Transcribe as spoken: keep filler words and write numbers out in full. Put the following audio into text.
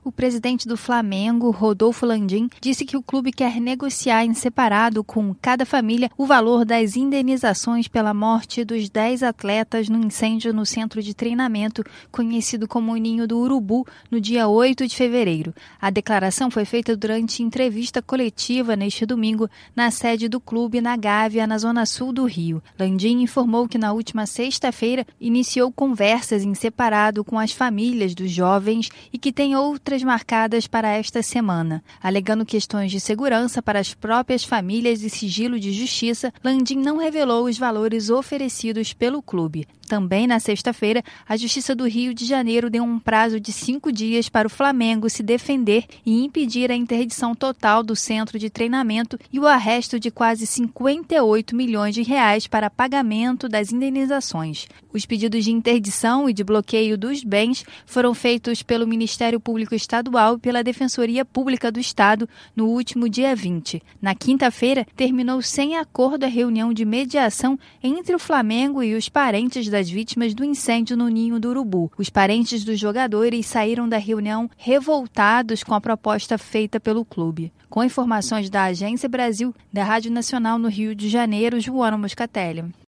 O presidente do Flamengo, Rodolfo Landim, disse que o clube quer negociar em separado com cada família o valor das indenizações pela morte dos dez atletas no incêndio no centro de treinamento conhecido como Ninho do Urubu, no dia oito de fevereiro. A declaração foi feita durante entrevista coletiva neste domingo na sede do clube na Gávea, na zona sul do Rio. Landim informou que na última sexta-feira iniciou conversas em separado com as famílias dos jovens e que tem outras marcadas para esta semana. Alegando questões de segurança para as próprias famílias e sigilo de justiça, Landim não revelou os valores oferecidos pelo clube. Também na sexta-feira, a Justiça do Rio de Janeiro deu um prazo de cinco dias para o Flamengo se defender e impedir a interdição total do centro de treinamento e o arresto de quase cinquenta e oito milhões de reais para pagamento das indenizações. Os pedidos de interdição e de bloqueio dos bens foram feitos pelo Ministério Público Estadual e pela Defensoria Pública do Estado no último dia vinte. Na quinta-feira, terminou sem acordo a reunião de mediação entre o Flamengo e os parentes das vítimas do incêndio no Ninho do Urubu. Os parentes dos jogadores saíram da reunião revoltados com a proposta feita pelo clube. Com informações da Agência Brasil, da Rádio Nacional no Rio de Janeiro, Joana Moscatelli.